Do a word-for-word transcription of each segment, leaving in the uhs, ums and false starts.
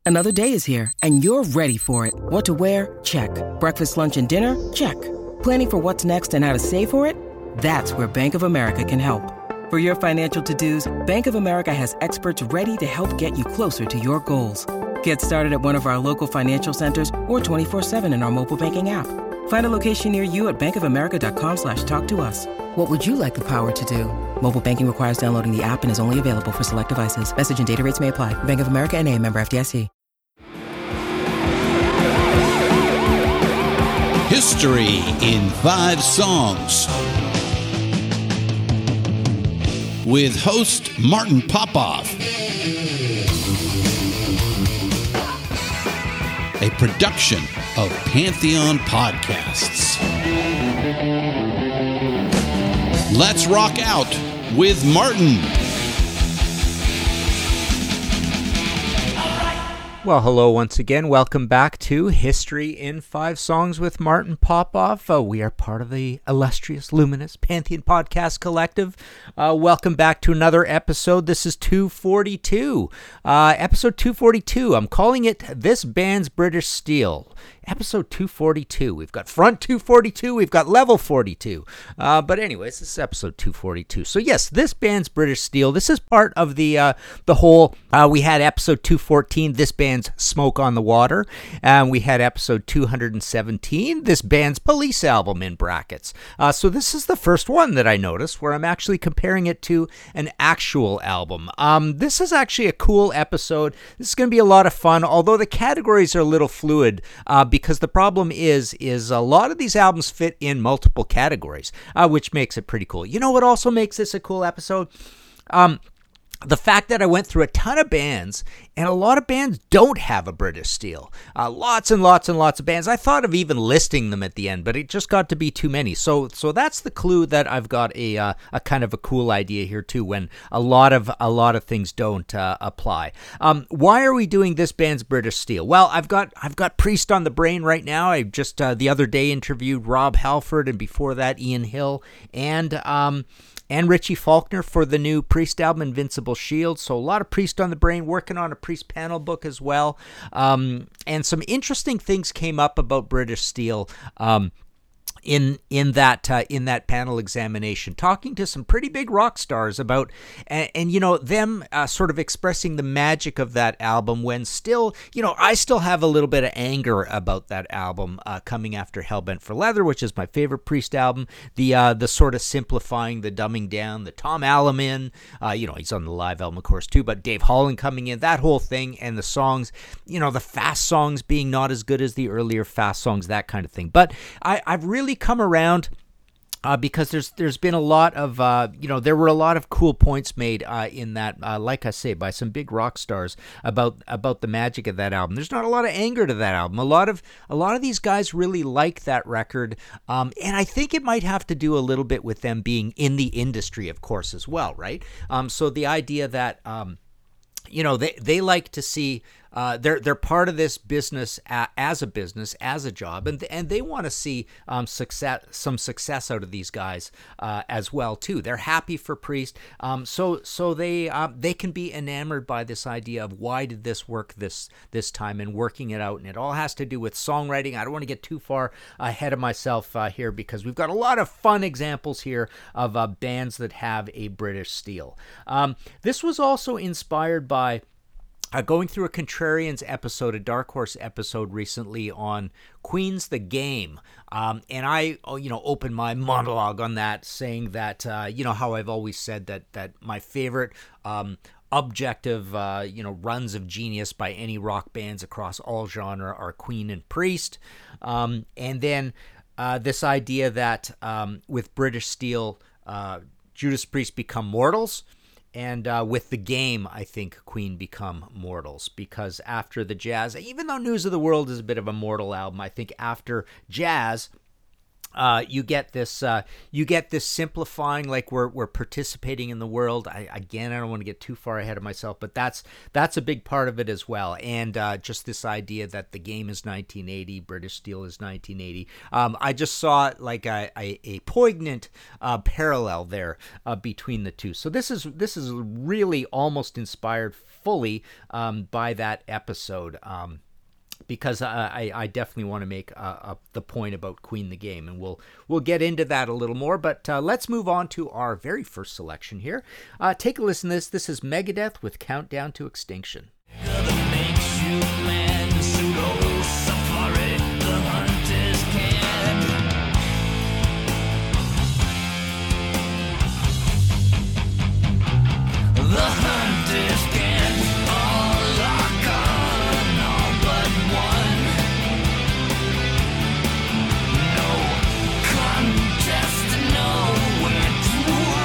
Another day is here, and you're ready for it. What to wear? Check. Breakfast, lunch, and dinner? Check. Planning for what's next and how to save for it? That's where Bank of America can help. For your financial to-dos, Bank of America has experts ready to help get you closer to your goals. Get started at one of our local financial centers or twenty-four seven in our mobile banking app. Find a location near you at bankofamerica.com slash talk to us. What would you like the power to do? Mobile banking requires downloading the app and is only available for select devices. Message and data rates may apply. Bank of America N A, member F D I C. History in Five Songs with host Martin Popoff. A production of Pantheon Podcasts. Let's rock out with Martin. Well, hello once again. Welcome back to History in Five Songs with Martin Popoff. Uh, we are part of the illustrious, luminous Pantheon Podcast Collective. Uh, welcome back to another episode. This is two forty-two. Uh, episode two forty-two. I'm calling it This Band's British Steel. Episode two forty-two. We've got front two forty-two. We've got level forty-two. Uh, but anyways, this is episode two forty-two. So yes, This Band's British Steel. This is part of the uh, the whole. Uh, we had episode two fourteen. This band's Smoke on the Water, and we had episode two seventeen. This band's Police album in brackets. Uh, so this is the first one that I noticed where I'm actually comparing it to an actual album. Um, this is actually a cool episode. This is going to be a lot of fun, although the categories are a little fluid. Uh, because the problem is, is a lot of these albums fit in multiple categories, uh, which makes it pretty cool. You know what also makes this a cool episode? Um, the fact that I went through a ton of bands, and a lot of bands don't have a British Steel. Uh, lots and lots and lots of bands. I thought of even listing them at the end, but it just got to be too many. So so that's the clue that I've got a uh, a kind of a cool idea here too, when a lot of a lot of things don't uh, apply. Um, why are we doing This Band's British Steel? Well, I've got I've got Priest on the brain right now. I just uh, the other day interviewed Rob Halford, and before that Ian Hill, and um. and Richie Faulkner for the new Priest album, Invincible Shield. So a lot of Priest on the brain, working on a Priest panel book as well. Um, and some interesting things came up about British Steel um, in in that uh, in that panel examination, talking to some pretty big rock stars about, and, and you know, them uh, sort of expressing the magic of that album when still, you know, I still have a little bit of anger about that album uh, coming after Hellbent for Leather, which is my favorite Priest album. The uh, the sort of simplifying, the dumbing down, the Tom Alamin, uh, you know, he's on the live album, of course, too, but Dave Holland coming in, that whole thing, and the songs, you know, the fast songs being not as good as the earlier fast songs, that kind of thing. But I, I've really come around uh, because there's there's been a lot of, uh, you know, there were a lot of cool points made uh, in that, uh, like I say, by some big rock stars about about the magic of that album. There's not a lot of anger to that album. A lot of a lot of these guys really like that record, um, and I think it might have to do a little bit with them being in the industry, of course, as well, right? Um, so the idea that, um, you know, they they like to see. Uh, they're they're part of this business a, as a business, as a job, and and they want to see um, success, some success out of these guys uh, as well too. They're happy for Priest, um, so so they um, they can be enamored by this idea of why did this work this this time, and working it out, and it all has to do with songwriting. I don't want to get too far ahead of myself uh, here because we've got a lot of fun examples here of uh, bands that have a British Steel. Um, this was also inspired by. Uh, going through a Contrarians episode, a Dark Horse episode recently on Queen's The Game. Um, and I, oh, you know, opened my monologue on that saying that, uh, you know, how I've always said that that my favorite um, objective, uh, you know, runs of genius by any rock bands across all genre are Queen and Priest. Um, and then uh, this idea that um, with British Steel, uh, Judas Priest become mortals. And uh, with The Game, I think Queen become mortals, because after the Jazz, even though News of the World is a bit of a mortal album, I think after Jazz, Uh, you get this. Uh, you get this simplifying, like we're we're participating in the world. I, again, I don't want to get too far ahead of myself, but that's that's a big part of it as well. And uh, just this idea that the game is nineteen eighty, British Steel is nineteen eighty. Um, I just saw like a a, a poignant uh, parallel there uh, between the two. So this is this is really almost inspired fully um, by that episode. Um, Because uh, I, I definitely want to make uh, uh, the point about Queen the Game, and we'll we'll get into that a little more. But uh, let's move on to our very first selection here. Uh, take a listen to this. This is Megadeth with Countdown to Extinction. The hunt is scanned, all lock on, all but one. No contest, nowhere to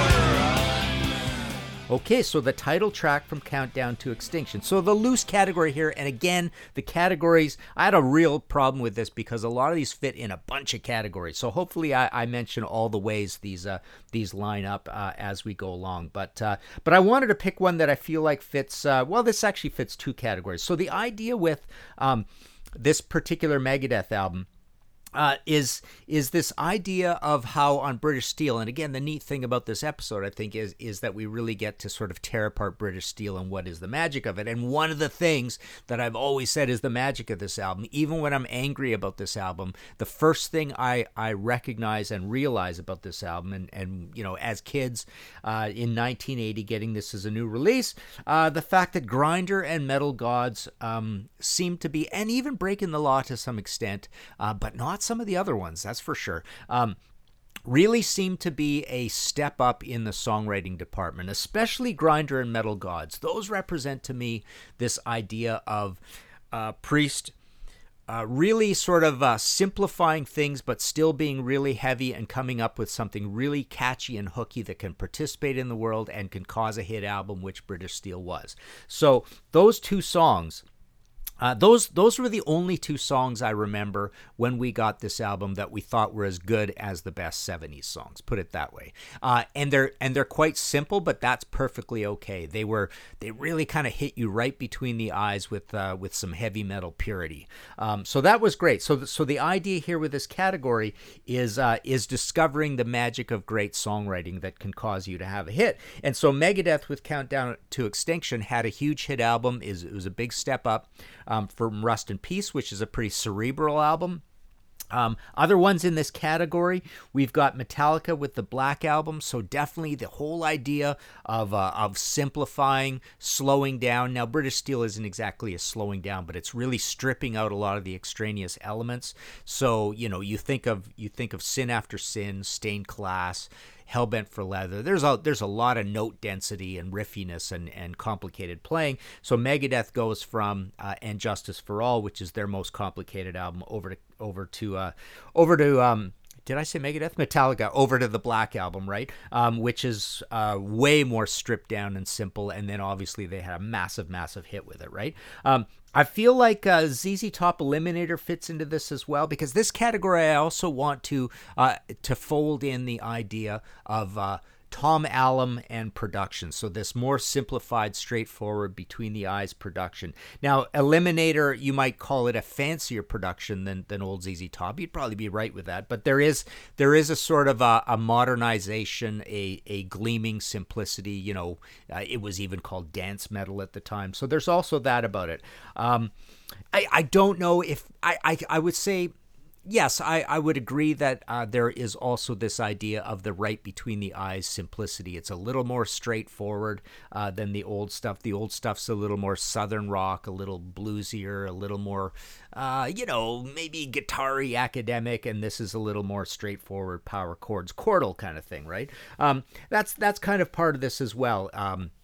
run. Okay, so the title track from Countdown to Extinction. So the loose category here, and again, the categories, I had a real problem with this because a lot of these fit in a bunch of categories. So hopefully I, I mention all the ways these uh, these line up uh, as we go along. But uh, but I wanted to pick one that I feel like fits, uh, well, this actually fits two categories. So the idea with um, this particular Megadeth album Uh, is is this idea of how on British Steel, and again, the neat thing about this episode, I think, is is that we really get to sort of tear apart British Steel and what is the magic of it. And one of the things that I've always said is the magic of this album, even when I'm angry about this album, the first thing I, I recognize and realize about this album, and, and you know, as kids uh, in nineteen eighty getting this as a new release, uh, the fact that Grindr and Metal Gods um, seem to be, and even breaking the law to some extent, uh, but not some of the other ones, that's for sure, um, really seem to be a step up in the songwriting department, especially Grindr and Metal Gods. Those represent to me this idea of uh, Priest uh, really sort of uh, simplifying things, but still being really heavy and coming up with something really catchy and hooky that can participate in the world and can cause a hit album, which British Steel was. So those two songs, Uh, those those were the only two songs I remember when we got this album that we thought were as good as the best seventies songs. Put it that way. Uh, and they're and they're quite simple, but that's perfectly okay. They were they really kind of hit you right between the eyes with uh, with some heavy metal purity. Um, so that was great. So th- so the idea here with this category is uh, is discovering the magic of great songwriting that can cause you to have a hit. And so Megadeth with Countdown to Extinction had a huge hit album. Is it was a big step up Um, from Rust in Peace, which is a pretty cerebral album. Um, other ones in this category, we've got Metallica with the Black Album, so definitely the whole idea of uh, of simplifying, slowing down. Now, British Steel isn't exactly a slowing down, but it's really stripping out a lot of the extraneous elements. So, you know, you think of you think of Sin After Sin, Stained Class, Hellbent for Leather. There's a there's a lot of note density and riffiness and, and complicated playing. So Megadeth goes from uh, And Justice for All, which is their most complicated album, over to over to uh, over to um, did I say Megadeth? Metallica, over to the Black Album, right? Um, which is uh, way more stripped down and simple. And then obviously they had a massive, massive hit with it, right? Um, I feel like uh, Z Z Top Eliminator fits into this as well, because this category I also want to uh, to fold in the idea of uh, Tom Allom and production. So this more simplified, straightforward, between the eyes production. Now, Eliminator, you might call it a fancier production than than old Z Z Top. You'd probably be right with that. But there is there is a sort of a, a modernization, a a gleaming simplicity. You know, uh, it was even called dance metal at the time. So there's also that about it. Um, I I don't know if I I, I would say. Yes, I, I would agree that uh, there is also this idea of the right between the eyes simplicity. It's a little more straightforward uh, than the old stuff. The old stuff's a little more southern rock, a little bluesier, a little more, uh, you know, maybe guitar-y, academic, and this is a little more straightforward, power chords, chordal kind of thing, right? Um, that's that's kind of part of this as well. Um,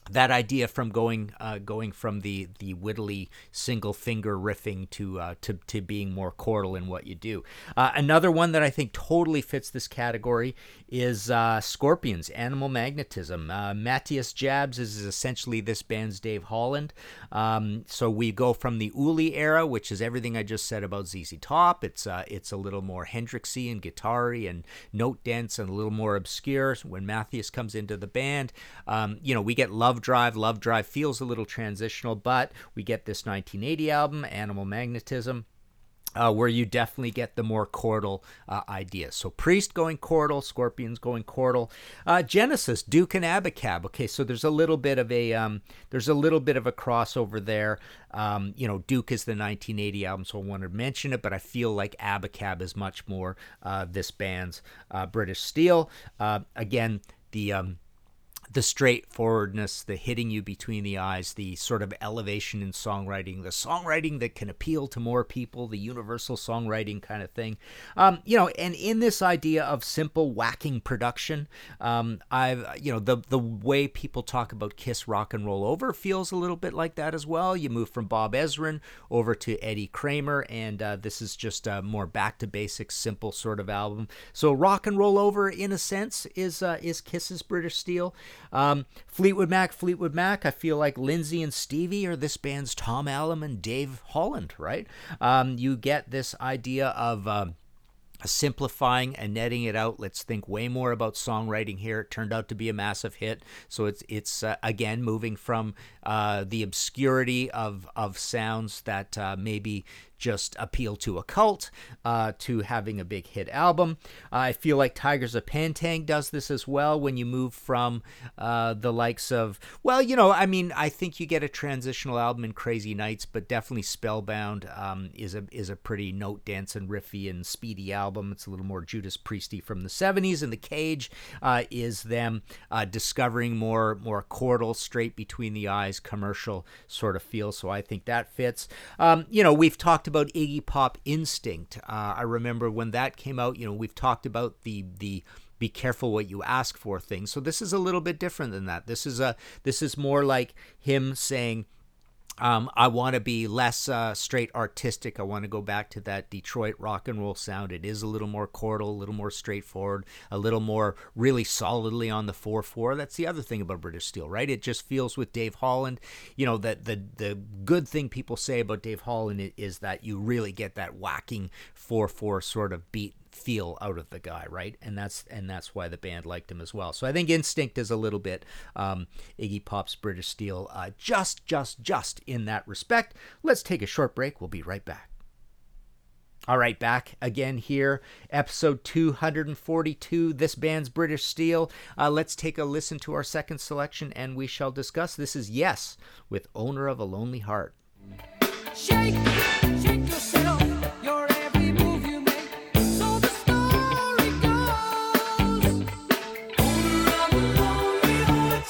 that idea from going uh, going from the the wittily single finger riffing to uh, to to being more chordal in what you do. Uh, another one that I think totally fits this category is uh, Scorpions, Animal Magnetism. Uh, Matthias Jabs is essentially this band's Dave Holland. Um, so we go from the Uli era, which is everything I just said about Z Z Top. It's uh, it's a little more Hendrixy and guitar-y and note dense and a little more obscure. When Matthias comes into the band, um, you know, we get Love Drive. Love Drive feels a little transitional, but we get this nineteen eighty album, Animal Magnetism, uh, where you definitely get the more chordal uh, idea. So Priest going chordal, Scorpions going chordal. Uh, Genesis, Duke and Abacab. Okay, so there's a little bit of a um, there's a little bit of a crossover there. Um, you know, Duke is the nineteen eighty album, so I wanted to mention it, but I feel like Abacab is much more uh, this band's uh, British Steel. Uh, again, the um, the straightforwardness, the hitting you between the eyes, the sort of elevation in songwriting, the songwriting that can appeal to more people, the universal songwriting kind of thing. Um, you know, and in this idea of simple whacking production, um, I've, you know, the, the way people talk about Kiss Rock and Roll Over feels a little bit like that as well. You move from Bob Ezrin over to Eddie Kramer, and uh, this is just a more back to basics, simple sort of album. So Rock and Roll Over, in a sense, is, uh, is Kiss's British Steel. Um, Fleetwood Mac, Fleetwood Mac, I feel like Lindsay and Stevie are this band's Tom Allom and Dave Holland, right? Um, you get this idea of um, simplifying and netting it out. Let's think way more about songwriting here. It turned out to be a massive hit. So it's, it's uh, again, moving from uh, the obscurity of, of sounds that uh, maybe just appeal to a cult, uh, to having a big hit album. Uh, I feel like Tigers of Pantang does this as well when you move from uh, the likes of, well, you know, I mean, I think you get a transitional album in Crazy Nights, but definitely Spellbound um, is a is a pretty note dense and riffy and speedy album. It's a little more Judas Priesty from the seventies, and The Cage uh, is them uh, discovering more more chordal, straight between the eyes, commercial sort of feel. So I think that fits. Um, you know, we've talked about Iggy Pop Instinct. Uh, I remember when that came out, you know, we've talked about the the be careful what you ask for things. So this is a little bit different than that. This is a this is more like him saying, Um, I want to be less uh, straight artistic. I want to go back to that Detroit rock and roll sound. It is a little more chordal, a little more straightforward, a little more really solidly on the four four. That's the other thing about British Steel, right? It just feels with Dave Holland, you know, that the the good thing people say about Dave Holland is that you really get that whacking four four sort of beat feel out of the guy, right? And that's and that's why the band liked him as well. So I think Instinct is a little bit um, Iggy Pop's British Steel, uh, just, just, just in that respect. Let's take a short break. We'll be right back. All right, back again here, episode two forty-two, this band's British Steel. Uh, let's take a listen to our second selection, and we shall discuss. This is Yes with Owner of a Lonely Heart. Shake, shake yourself, your every move you make. So the story goes. Owner of a lonely heart.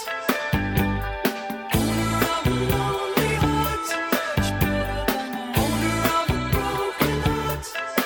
Owner of a lonely heart. Owner of a broken heart.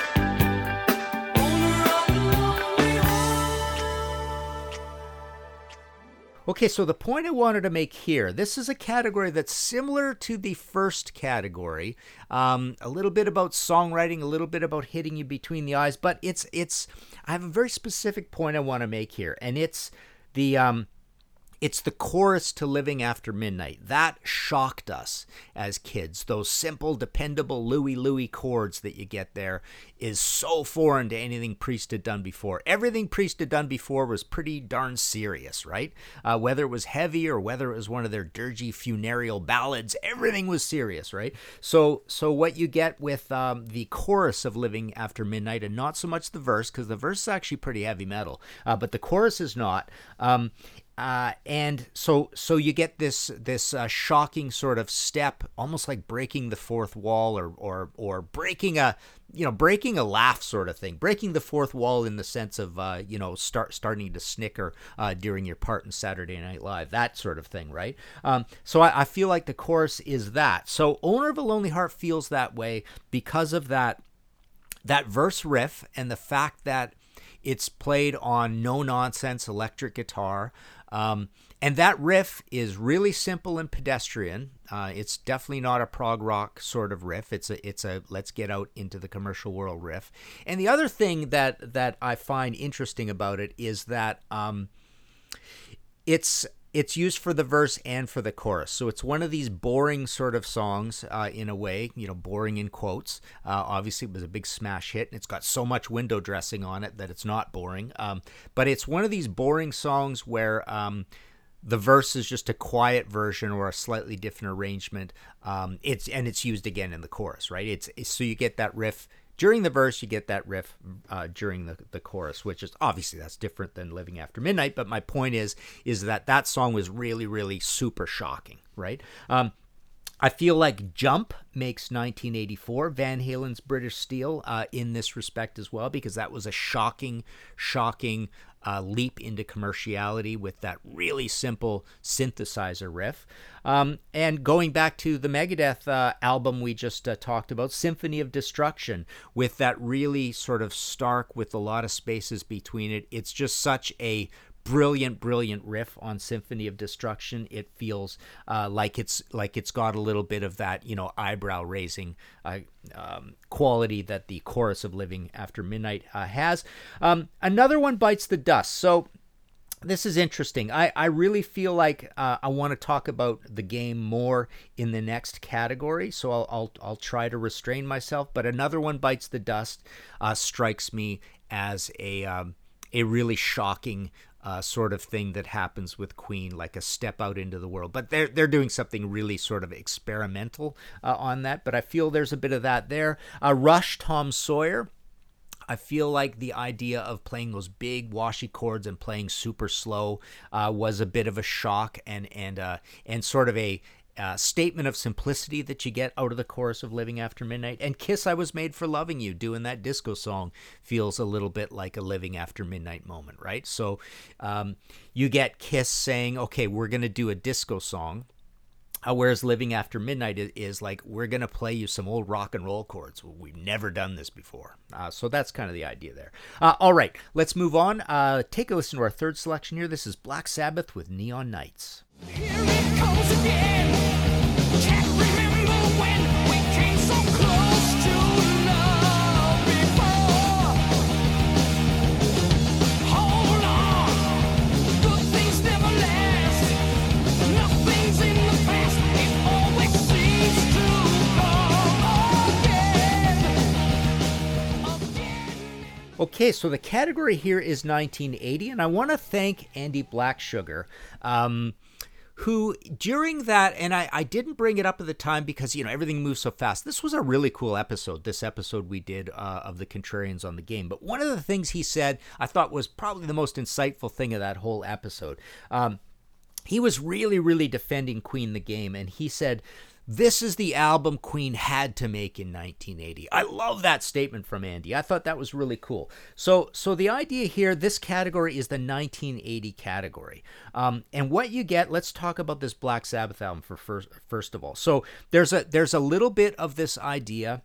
Owner of a lonely heart. Okay, so the point I wanted to make here, this is a category that's similar to the first category. Um, a little bit about songwriting, a little bit about hitting you between the eyes, but it's, it's, I have a very specific point I want to make here, and it's the, um, it's the chorus to Living After Midnight. That shocked us as kids. Those simple, dependable Louie Louie chords that you get there is so foreign to anything Priest had done before. Everything Priest had done before was pretty darn serious, right? Uh, whether it was heavy or whether it was one of their dirgy funereal ballads, everything was serious, right? So so what you get with um, the chorus of Living After Midnight, and not so much the verse, because the verse is actually pretty heavy metal, uh, but the chorus is not. Um, Uh, and so, so you get this this uh, shocking sort of step, almost like breaking the fourth wall, or or or breaking a you know breaking a laugh sort of thing, breaking the fourth wall in the sense of uh, you know start starting to snicker uh, during your part in Saturday Night Live, that sort of thing, right? Um, so I, I feel like the chorus is that. So Owner of a Lonely Heart feels that way because of that that verse riff and the fact that it's played on no-nonsense electric guitar. Um, and that riff is really simple and pedestrian. Uh, it's definitely not a prog rock sort of riff. It's a it's a let's get out into the commercial world riff. And the other thing that that I find interesting about it is that um, it's it's used for the verse and for the chorus. So it's one of these boring sort of songs uh, in a way, you know, boring in quotes. Uh, obviously, it was a big smash hit, and it's got so much window dressing on it that it's not boring. Um, but it's one of these boring songs where um, the verse is just a quiet version or a slightly different arrangement. Um, it's and it's used again in the chorus, right? It's, it's so you get that riff during the verse, you get that riff uh, during the, the chorus, which is obviously that's different than Living After Midnight. But my point is, is that that song was really, really super shocking, right? Um, I feel like Jump makes nineteen eighty-four Van Halen's British Steel uh, in this respect as well, because that was a shocking, shocking uh, leap into commerciality with that really simple synthesizer riff. Um, and going back to the Megadeth uh, album we just uh, talked about, Symphony of Destruction, with that really sort of stark with a lot of spaces between it. It's just such a brilliant, brilliant riff on Symphony of Destruction. It feels uh, like it's like it's got a little bit of that, you know, eyebrow raising uh, um, quality that the chorus of Living After Midnight uh, has. Um, another one bites the dust. So this is interesting. I, I really feel like uh, I want to talk about the game more in the next category, so I'll I'll, I'll try to restrain myself. But another one bites the dust uh, strikes me as a um, a really shocking Uh, sort of thing that happens with Queen, like a step out into the world. But they're they're doing something really sort of experimental uh, on that. But I feel there's a bit of that there. Uh, Rush, Tom Sawyer. I feel like the idea of playing those big washy chords and playing super slow uh, was a bit of a shock and and uh, and sort of a Uh, statement of simplicity that you get out of the chorus of Living After Midnight. And Kiss, I Was Made for Loving You, doing that disco song, feels a little bit like a Living After Midnight moment, right? So um, you get Kiss saying, okay, we're going to do a disco song, uh, whereas Living After Midnight is, is like, we're going to play you some old rock and roll chords. We've never done this before. Uh, so that's kind of the idea there. Uh, all right, let's move on. Uh, take a listen to our third selection here. This is Black Sabbath with Neon Nights. Here it goes again. Can't remember when we came so close to love before. Hold on, good things never last. Nothing's in the past, it always seems to come again, again. Okay, so the category here is nineteen eighty, and I want to thank Andy Blacksugar, um, who during that, and I, I didn't bring it up at the time because, you know, everything moves so fast. This was a really cool episode, this episode we did uh, of the Contrarians on the Game. But one of the things he said I thought was probably the most insightful thing of that whole episode. Um, he was really, really defending Queen the Game, and he said, this is the album Queen had to make in nineteen eighty. I love that statement from Andy. I thought that was really cool. So so the idea here, this category is the nineteen eighty category. Um, and what you get, let's talk about this Black Sabbath album for first, first of all. So there's a there's a little bit of this idea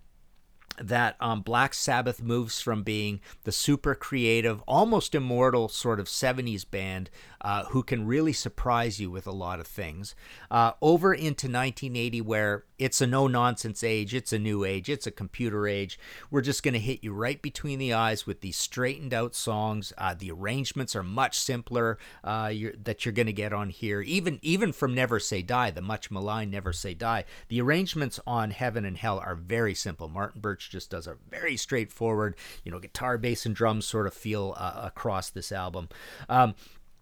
that um, Black Sabbath moves from being the super creative, almost immortal sort of seventies band uh, who can really surprise you with a lot of things, uh, over into nineteen eighty, where it's a no-nonsense age, it's a new age, it's a computer age. We're just going to hit you right between the eyes with these straightened-out songs. Uh, the arrangements are much simpler uh, you're, that you're going to get on here, even even from Never Say Die, the much maligned Never Say Die. The arrangements on Heaven and Hell are very simple. Martin Birch just does a very straightforward, you know, guitar, bass, and drums sort of feel uh, across this album. Um,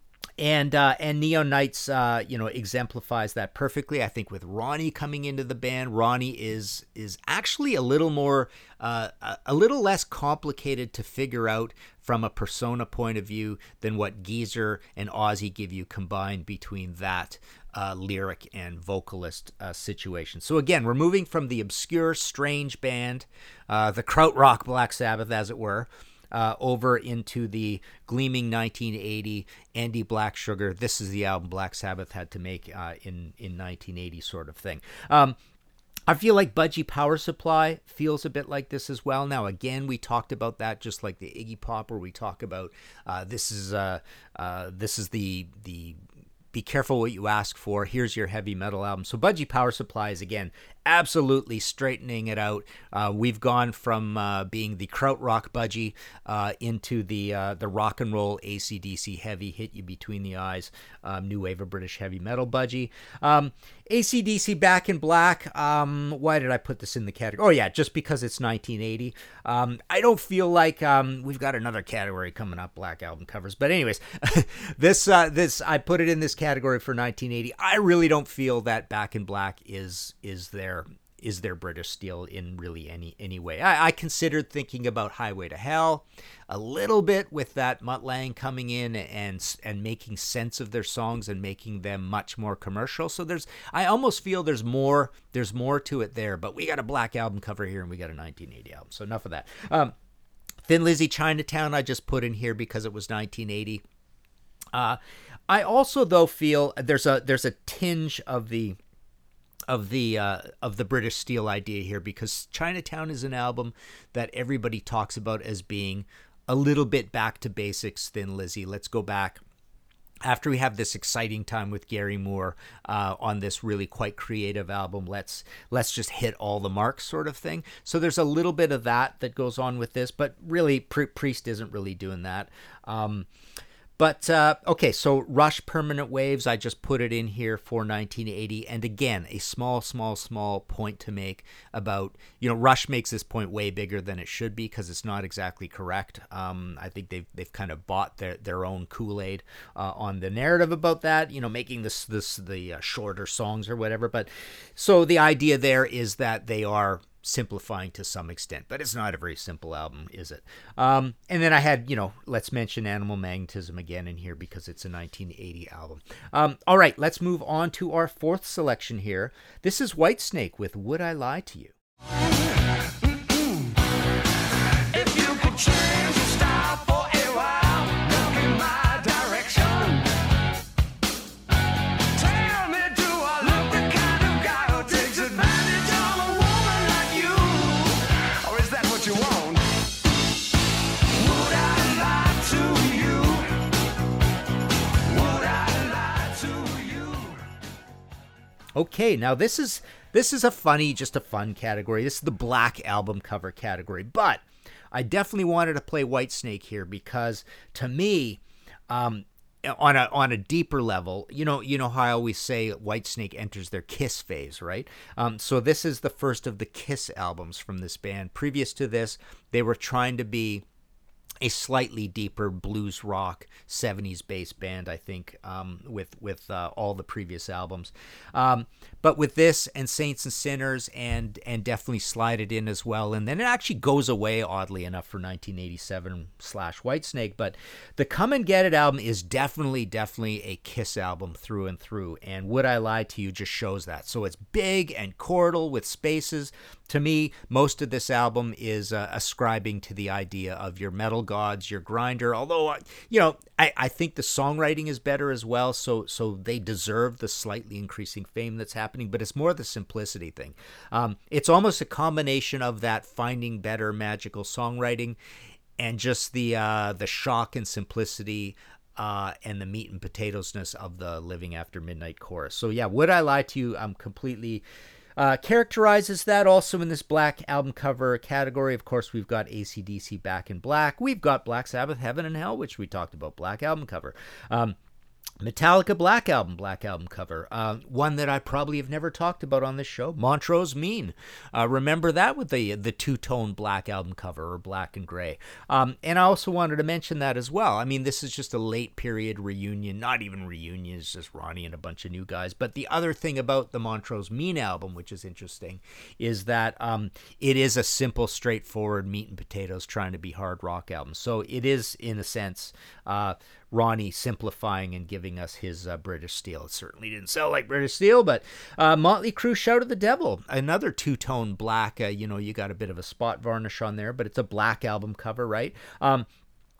And uh, and Neon Nights, uh, you know, exemplifies that perfectly. I think with Ronnie coming into the band, Ronnie is is actually a little more, uh, a, a little less complicated to figure out from a persona point of view than what Geezer and Ozzy give you combined between that uh, lyric and vocalist uh, situation. So again, we're moving from the obscure, strange band, uh, the krautrock Black Sabbath, as it were, Uh, over into the gleaming nineteen eighty Andy Blacksugar. This is the album Black Sabbath had to make uh, in in nineteen eighty, sort of thing. Um, I feel like Budgie Power Supply feels a bit like this as well. Now, again, we talked about that just like the Iggy Pop, where we talk about uh, this is uh, uh, this is the the be careful what you ask for. Here's your heavy metal album. So Budgie Power Supply is, again, absolutely straightening it out. Uh, we've gone from uh, being the krautrock Budgie uh, into the uh, the rock and roll A C D C heavy, hit you between the eyes, um, new wave of British heavy metal Budgie. Um, A C D C Back in Black. Um, why did I put this in the category? Oh yeah, just because it's nineteen eighty. Um, I don't feel like um, we've got another category coming up, Black album covers. But anyways, this uh, this I put it in this category for nineteen eighty. I really don't feel that Back in Black is is their is their British Steel in really any any way. I, I considered thinking about Highway to Hell a little bit with that Mutt Lange coming in and and making sense of their songs and making them much more commercial. So there's I almost feel there's more there's more to it there. But we got a Black album cover here and we got a nineteen eighty album. So enough of that. Um, Thin Lizzy Chinatown I just put in here because it was nineteen eighty. Uh, I also though feel there's a there's a tinge of the of the uh, of the British Steel idea here, because Chinatown is an album that everybody talks about as being a little bit back to basics. Thin Lizzy, let's go back after we have this exciting time with Gary Moore uh, on this really quite creative album. Let's let's just hit all the marks, sort of thing. So there's a little bit of that that goes on with this, but really Pri- Priest isn't really doing that. Um, But, uh, okay, so Rush Permanent Waves, I just put it in here for nineteen eighty. And again, a small, small, small point to make about, you know, Rush makes this point way bigger than it should be because it's not exactly correct. Um, I think they've they've kind of bought their, their own Kool-Aid uh, on the narrative about that, you know, making this, this the uh, shorter songs or whatever. But so the idea there is that they are simplifying to some extent, but it's not a very simple album, is it? Um, and then I had, you know, let's mention Animal Magnetism again in here because it's a nineteen eighty album. Um, all right, let's move on to our fourth selection here. This is Whitesnake with Would I Lie to You? If you could change your style for a while, look in my direction. Tell me, do I look the kind of guy who takes advantage of a woman like you? Or is that what you want? Would I lie to you? Would I lie to you? Okay, now this is this is a funny, just a fun category. This is the Black album cover category, but I definitely wanted to play Whitesnake here because to me, um, on a on a deeper level, you know, you know how I always say Whitesnake enters their Kiss phase, right? Um, so this is the first of the Kiss albums from this band. Previous to this, they were trying to be a slightly deeper blues rock seventies bass band, I think, um, with with uh, all the previous albums. Um, but with this and Saints and Sinners and and definitely Slide It In as well. And then it actually goes away, oddly enough, for nineteen eighty-seven slash Whitesnake. But the Come and Get It album is definitely, definitely a Kiss album through and through. And Would I Lie to You just shows that. So it's big and chordal with spaces. To me, most of this album is uh, ascribing to the idea of your metal gods, your grinder. Although, uh, you know, I, I think the songwriting is better as well, so so they deserve the slightly increasing fame that's happening, but it's more the simplicity thing. Um, it's almost a combination of that finding better magical songwriting and just the uh, the shock and simplicity uh, and the meat and potatoesness of the Living After Midnight chorus. So yeah, Would I Lie to You? I'm completely... Uh, characterizes that also in this Black album cover category. Of course, we've got A C D C Back in Black. We've got Black Sabbath Heaven and Hell, which we talked about, Black album cover. Um, Metallica Black Album, Black album cover. Uh, one that I probably have never talked about on this show, Montrose Mean. Uh, remember that with the the two-tone Black album cover, or black and gray. Um, and I also wanted to mention that as well. I mean, this is just a late period reunion, not even reunion, it's just Ronnie and a bunch of new guys. But the other thing about the Montrose Mean album, which is interesting, is that um, it is a simple, straightforward meat and potatoes trying to be hard rock album. So it is, in a sense, uh, Ronnie simplifying and giving us his uh, British Steel. It certainly didn't sell like British Steel, but uh, Motley Crue, Shout at the Devil, another two-tone black. Uh, you know, you got a bit of a spot varnish on there, but it's a black album cover, right? Um,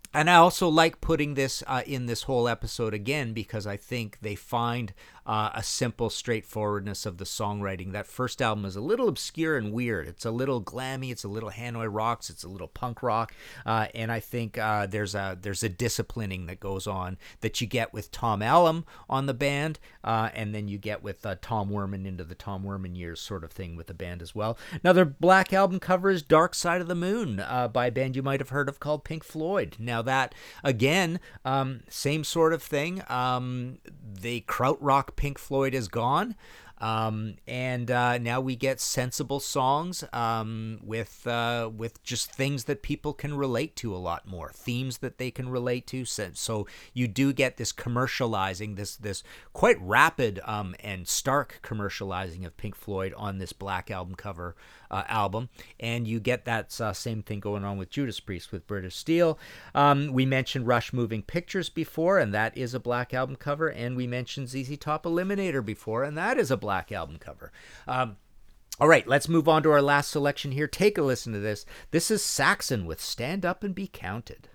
And I also like putting this uh, in this whole episode again because I think they find uh, a simple straightforwardness of the songwriting. That first album is a little obscure and weird. It's a little glammy. It's a little Hanoi Rocks. It's a little punk rock. Uh, and I think uh, there's a there's a disciplining that goes on that you get with Tom Allom on the band, uh, and then you get with uh, Tom Werman into the Tom Werman years sort of thing with the band as well. Another Black Album cover is Dark Side of the Moon uh, by a band you might have heard of called Pink Floyd. Now that, again, um, same sort of thing. Um, the krautrock Pink Floyd is gone. Um, and uh, now we get sensible songs um, with uh, with just things that people can relate to a lot more, themes that they can relate to. So, so you do get this commercializing, this this quite rapid um, and stark commercializing of Pink Floyd on this Black Album cover uh, album, and you get that uh, same thing going on with Judas Priest with British Steel. Um, we mentioned Rush Moving Pictures before, and that is a Black Album cover, and we mentioned Z Z Top Eliminator before, and that is a Black Album cover. Um, all right, let's move on to our last selection here. Take a listen to this. This is Saxon with Stand Up and Be Counted.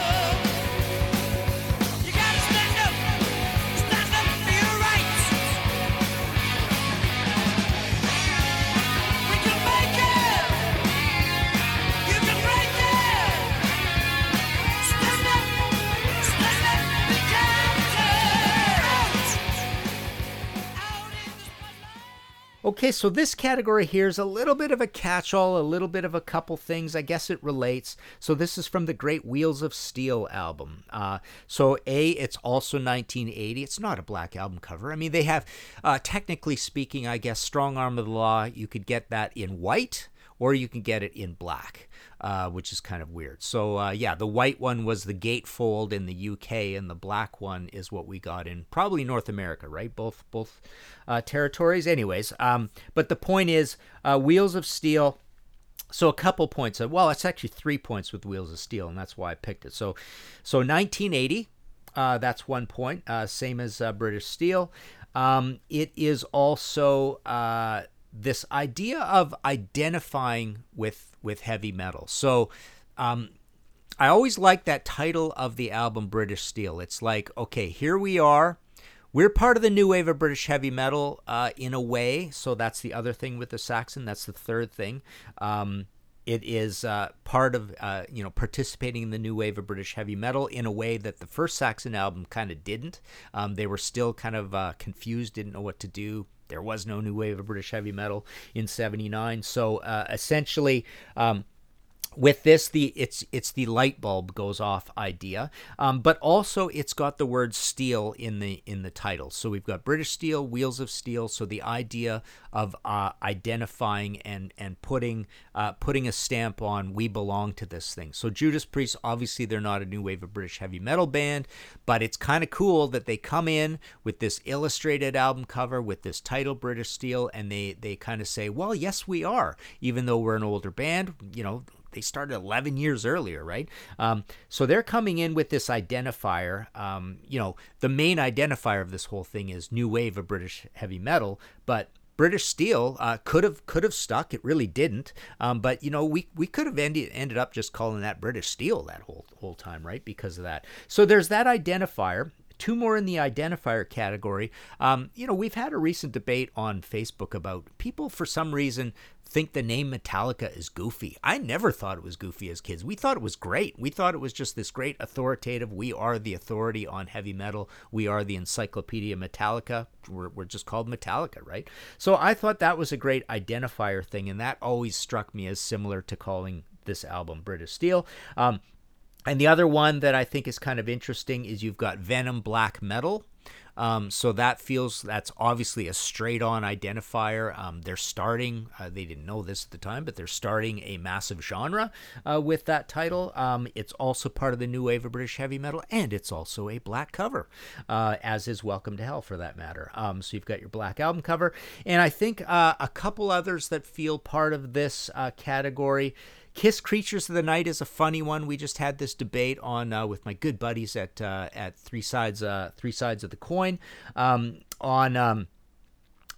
Okay, so this category here is a little bit of a catch-all, a little bit of a couple things. I guess it relates. So this is from the Great Wheels of Steel album. Uh, so A, it's also nineteen eighty. It's not a Black Album cover. I mean, they have, uh, technically speaking, I guess, Strong Arm of the Law. You could get that in white, or you can get it in black, uh, which is kind of weird. So, uh, yeah, the white one was the gatefold in the U K, and the black one is what we got in probably North America, right? Both both uh, territories. Anyways, um, but the point is, uh, Wheels of Steel. So a couple points. Of, well, it's actually three points with Wheels of Steel, and that's why I picked it. So, so nineteen eighty, uh, that's one point, uh, same as uh, British Steel. Um, it is also... Uh, this idea of identifying with with heavy metal. So um, I always like that title of the album, British Steel. It's like, okay, here we are. We're part of the new wave of British heavy metal uh, in a way. So that's the other thing with the Saxon. That's the third thing. Um, it is uh, part of, uh, you know, participating in the new wave of British heavy metal in a way that the first Saxon album kind of didn't. Um, they were still kind of uh, confused, didn't know what to do. There was no new wave of British heavy metal in seventy-nine. So uh, essentially, um, with this, the it's it's the light bulb goes off idea, um, but also it's got the word steel in the in the title. So we've got British Steel, Wheels of Steel. So the idea of uh, identifying and and putting uh, putting a stamp on, we belong to this thing. So Judas Priest, obviously they're not a new wave of British heavy metal band, but it's kind of cool that they come in with this illustrated album cover with this title, British Steel, and they they kind of say, well, yes, we are, even though we're an older band, you know. They started eleven years earlier, right? Um, so they're coming in with this identifier. Um, you know, the main identifier of this whole thing is new wave of British heavy metal, but British Steel uh, could have could have stuck. It really didn't. Um, but you know, we we could have ended ended up just calling that British Steel that whole whole time, right? Because of that. So there's that identifier. Two more in the identifier category. Um, you know, we've had a recent debate on Facebook about people, for some reason, think the name Metallica is goofy. I never thought it was goofy as kids. We thought it was great. We thought it was just this great authoritative, we are the authority on heavy metal. We are the Encyclopedia Metallica. We're, we're just called Metallica, right? So I thought that was a great identifier thing, and that always struck me as similar to calling this album British Steel. Um, And the other one that I think is kind of interesting is you've got Venom Black Metal. Um, so that feels, that's obviously a straight-on identifier. Um, they're starting, uh, they didn't know this at the time, but they're starting a massive genre uh, with that title. Um, it's also part of the new wave of British heavy metal, and it's also a black cover, uh, as is Welcome to Hell, for that matter. Um, so you've got your Black Album cover. And I think uh, a couple others that feel part of this uh, category. Kiss Creatures of the Night is a funny one. We just had this debate on uh, with my good buddies at uh, at Three Sides uh, Three Sides of the Coin um, on um,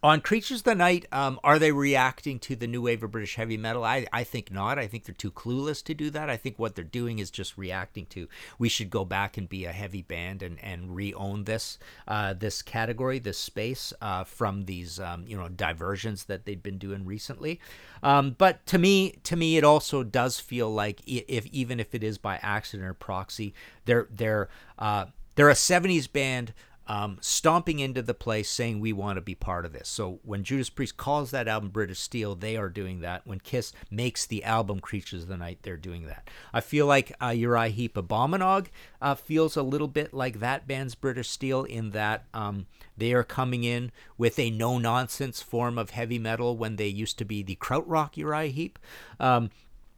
On Creatures of the Night, um, are they reacting to the new wave of British heavy metal? I, I think not. I think they're too clueless to do that. I think what they're doing is just reacting to, we should go back and be a heavy band and, and re-own this uh, this category, this space uh, from these um, you know diversions that they've been doing recently. Um, but to me, to me, it also does feel like if even if it is by accident or proxy, they're they're uh, they're a seventies band. Um, stomping into the place saying we want to be part of this. So when Judas Priest calls that album British Steel, they are doing that. When Kiss makes the album Creatures of the Night, they're doing that. I feel like uh, Uriah Heep Abominog uh, feels a little bit like that band's British Steel in that um, they are coming in with a no-nonsense form of heavy metal when they used to be the Krautrock Uriah Heep. Um,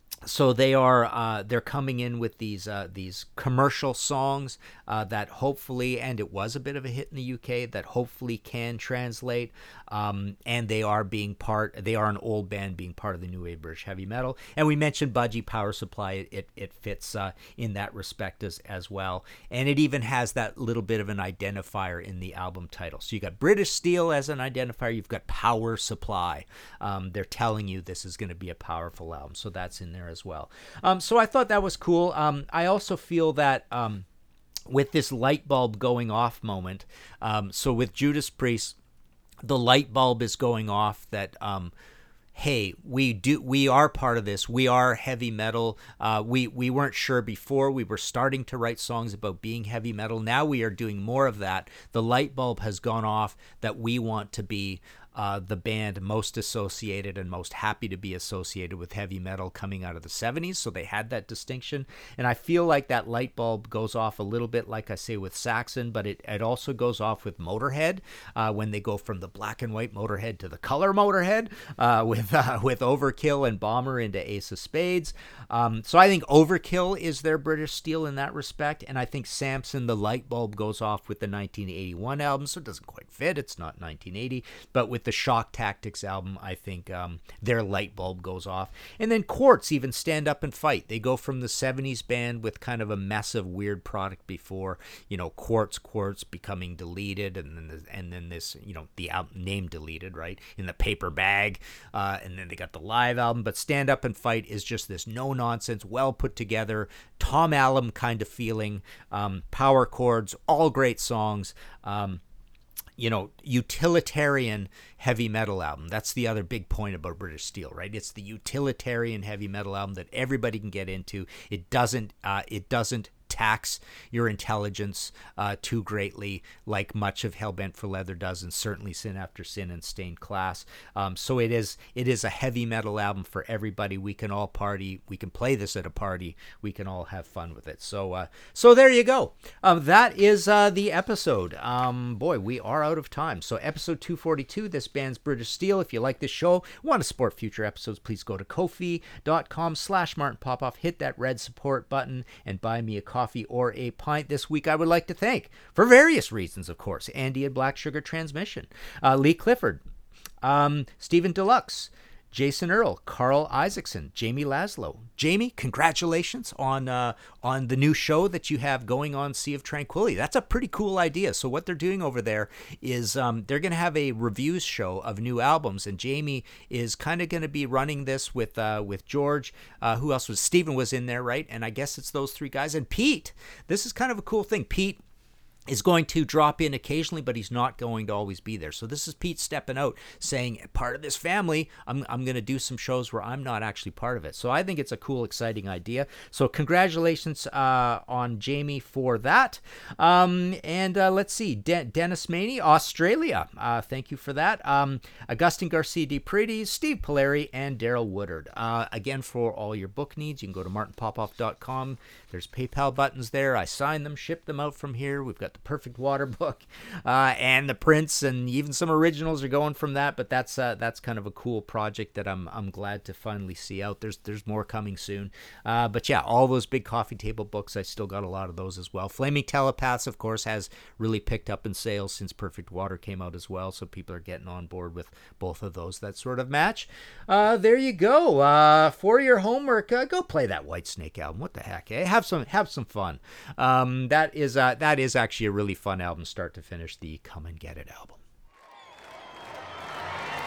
So they are uh, they're coming in with these uh, these commercial songs uh, that hopefully, and it was a bit of a hit in the U K, that hopefully can translate. Um, and they are being part. They are an old band being part of the new wave British heavy metal. And we mentioned Budgie Power Supply. It it, it fits uh, in that respect as as well. And it even has that little bit of an identifier in the album title. So you got British Steel as an identifier. You've got Power Supply. Um, they're telling you this is going to be a powerful album. So that's in there as well. Um, so I thought that was cool. Um, I also feel that um, with this light bulb going off moment, um, so with Judas Priest, the light bulb is going off that, um, hey, we do, we are part of this. We are heavy metal. Uh, we, we weren't sure before. We were starting to write songs about being heavy metal. Now we are doing more of that. The light bulb has gone off that we want to be Uh, the band most associated and most happy to be associated with heavy metal coming out of the seventies. So they had that distinction. And I feel like that light bulb goes off a little bit, like I say, with Saxon, but it, it also goes off with Motorhead uh, when they go from the black and white Motorhead to the color Motorhead uh, with uh, with Overkill and Bomber into Ace of Spades. Um, so I think Overkill is their British Steel in that respect. And I think Samson, the light bulb goes off with the nineteen eighty-one album. So it doesn't quite fit. It's not nineteen eighty. But with the Shock Tactics album, I think um, their light bulb goes off. And then Quartz, even Stand Up and Fight. They go from the seventies band with kind of a mess of weird product before, you know, Quartz, Quartz becoming deleted, and then the, and then this, you know, the album name deleted, right, in the paper bag. Uh, and then they got the live album. But Stand Up and Fight is just this no-nonsense, well put together, Tom Allom kind of feeling, um, power chords, all great songs. Um, you know, utilitarian heavy metal album. That's the other big point about British Steel, right? It's the utilitarian heavy metal album that everybody can get into. It doesn't, uh, it doesn't tax your intelligence uh, too greatly, like much of Hellbent for Leather does, and certainly Sin After Sin and Stained Class. Um, so it is it is a heavy metal album for everybody. We can all party. We can play this at a party. We can all have fun with it. So uh, so there you go. Um, that is uh, the episode. Um, boy, we are out of time. So episode two forty-two, this band's British Steel. If you like this show, want to support future episodes, please go to ko-fi.com slash Martin Popoff. Hit that red support button and buy me a coffee or a pint. This week I would like to thank, for various reasons, of course, Andy at Black Sugar Transmission, uh, Lee Clifford, um, Stephen Deluxe, Jason Earl, Carl Isaacson, Jamie Laszlo. Jamie, congratulations on uh, on the new show that you have going on Sea of Tranquility. That's a pretty cool idea. So what they're doing over there is um, they're going to have a reviews show of new albums, and Jamie is kind of going to be running this with uh, with George. Uh, who else was? Stephen was in there, right? And I guess it's those three guys. And Pete. This is kind of a cool thing. Pete is going to drop in occasionally, but he's not going to always be there. So this is Pete stepping out, saying, part of this family, I'm I'm going to do some shows where I'm not actually part of it. So I think it's a cool, exciting idea. So congratulations uh, on Jamie for that. Um, and uh, let's see, De- Dennis Maney, Australia. Uh, thank you for that. Um, Augustine Garcia de Paredes, Steve Polari, and Daryl Woodard. Uh, again, for all your book needs, you can go to martin popoff dot com. There's PayPal buttons there. I sign them, ship them out from here. We've got the Perfect Water book uh, and the prints, and even some originals are going from that. But that's uh, that's kind of a cool project that I'm I'm glad to finally see out. There's there's more coming soon. Uh, but yeah, all those big coffee table books, I still got a lot of those as well. Flaming Telepaths, of course, has really picked up in sales since Perfect Water came out as well. So people are getting on board with both of those. That sort of match. Uh, there you go. Uh, for your homework, uh, go play that Whitesnake album. What the heck, eh? Have some have some fun. Um, that is uh, that is actually a really fun album, start to finish, the Come and Get It album.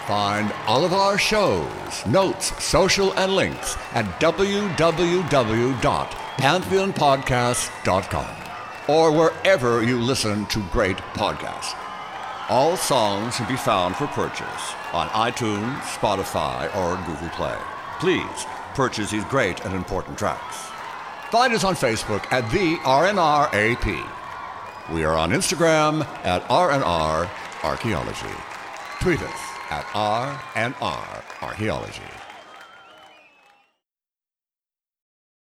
Find all of our shows, notes, social, and links at w w w dot pantheon podcast dot com or wherever you listen to great podcasts. All songs can be found for purchase on iTunes, Spotify, or Google Play. Please purchase these great and important tracks. Find us on Facebook at the R N R A P. We are on Instagram at R N R Archaeology. Tweet us at R N R Archaeology.